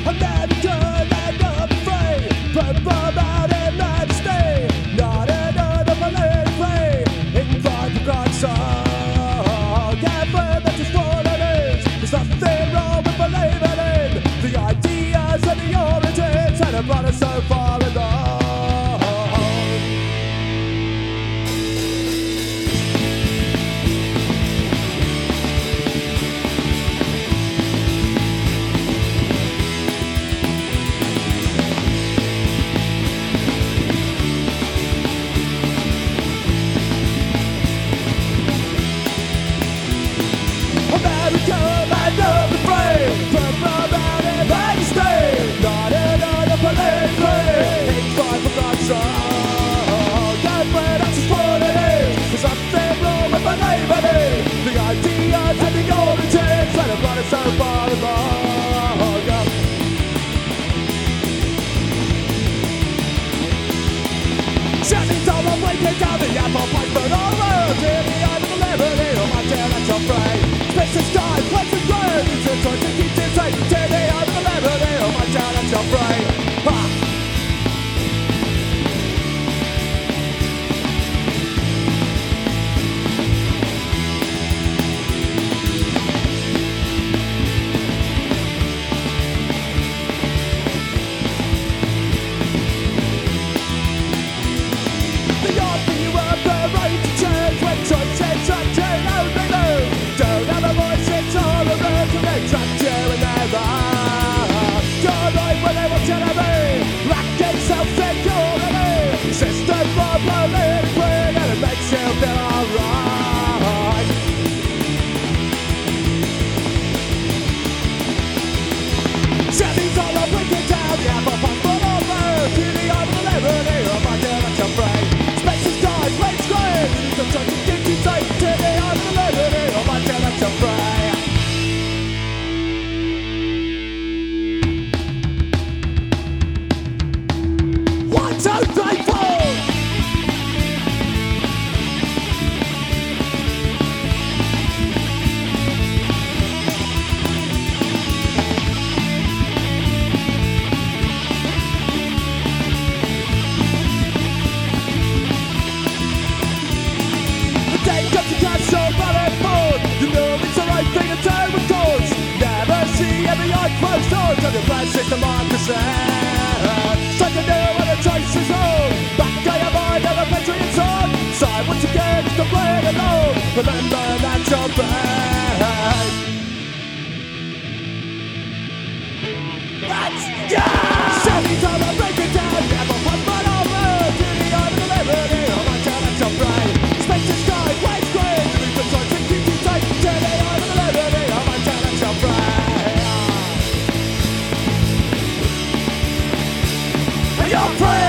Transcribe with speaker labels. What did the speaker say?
Speaker 1: American and not afraid, but bomb out in majesty. Not another political play, inclined to God's song. Everywhere that is what it is, there's nothing wrong with believing in the ideas and the origins that have brought us so far along. America and not afraid, but bomb out in majesty. Not another political play, inclined for God's song. Everywhere that's just what it is, there's nothing wrong with believing in the ideas and the origins that have brought us so far along. Shouting down the way, down the apple pipe, but all around in the eye of the liberty of my intellectual brain. Space is time, place is ground, it's a choice to keep it safe. To the eye of the liberty of my intellectual brain. Ha! System for political and it makes you feel alright. Settings all up, breaking down the apple pump for over to the eye of the liberty of my intellectual brain. Space is time, plane's gray, the touch of duty safe to the eye of the liberty of my intellectual brain. One, two, three, four. Closed doors of your flagship democracy. Strike a new and the choice is on. Back to your mind and the patriot's on. Side once again to play it alone. Remember that you're brave. Let's go! Settings on the breaking down. Never put my over to the eye of the liberty of my intellectual brain. Space is time, waves green. Leave the choice and keep you tight to the eye of the liberty of my intellectual brain. Your prayer.